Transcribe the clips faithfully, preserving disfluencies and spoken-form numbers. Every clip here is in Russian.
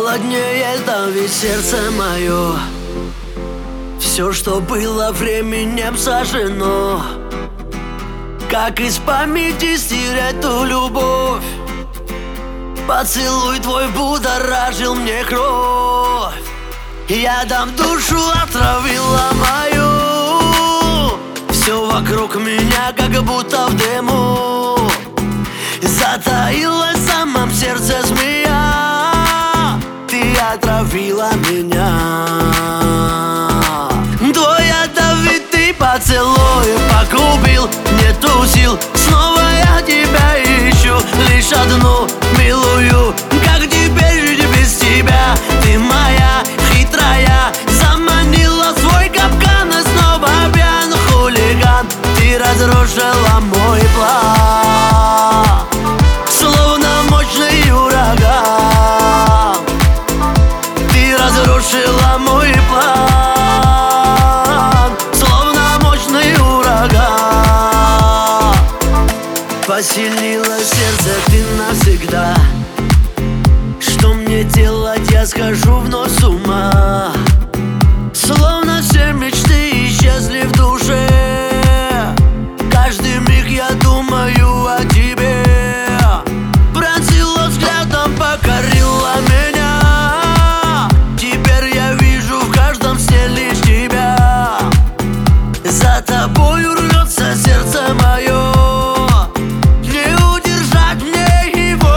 холоднее давит сердце мое. Все, что было временем сожжено. Как из памяти стереть ту любовь? Поцелуй твой будоражил мне кровь. Ядом душу отравила мою. Все вокруг меня как будто в дыму. Затаилась в самом сердце змея. Ты отравила меня. Твой ядовитый поцелуй погубил, нету сил. Снова я тебя ищу, лишь одну милую. Как теперь жить без тебя? Ты моя хитрая, заманила свой капкан. И снова пьян хулиган, ты разрушила мой план. Словно мощный ураган, ты разрушила мой план. Словно мощный ураган, поселила сердце ты навсегда. Что мне делать, я схожу вновь с ума. Словно все мечты исчезли в душе. Каждый миг я думаю о тебе. Пронзила взглядом, покорила меня. Теперь я вижу в каждом сне лишь тебя. За тобою рвется сердце мое. Не удержать мне его.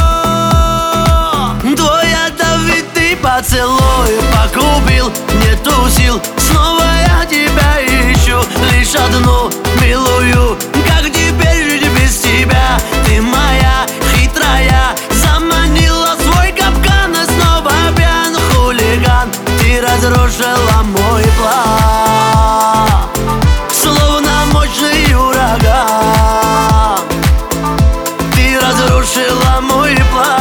Твой ядовитый поцелуй погубил, нету сил. Снова я тебя ищу, лишь одну милую. Как теперь жить без тебя? Ты моя хитрая, заманила свой капкан. И снова пьян хулиган, ты разрушила мой план. Словно мощный ураган, ты разрушила мой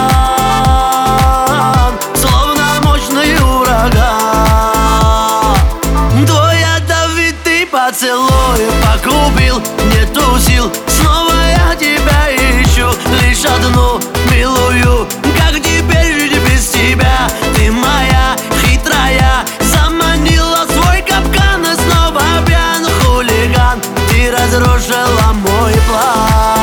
план. Словно мощный ураган. Твой ядовитый поцелуй погубил, нету сил. Снова я тебя ищу, лишь одну милую. Как теперь жить без тебя? Ты моя хитрая, заманила свой капкан. И снова пьян хулиган, ты разрушила мой план.